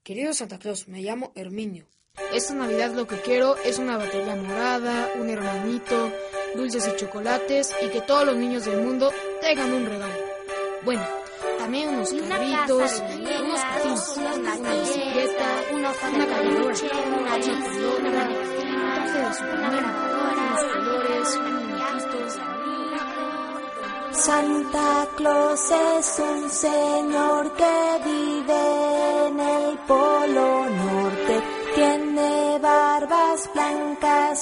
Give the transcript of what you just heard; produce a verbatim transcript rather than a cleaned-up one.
Querido Santa Claus, me llamo Herminio. Esta Navidad lo que quiero es una batería morada, un hermanito, dulces y chocolates y que todos los niños del mundo tengan un regalo. Bueno, también unos carritos, unos patines, una bicicleta, una cargadora, una pelota, un traje de Superman, unos colores, muñequitos. Santa Claus es un señor que vive en el polo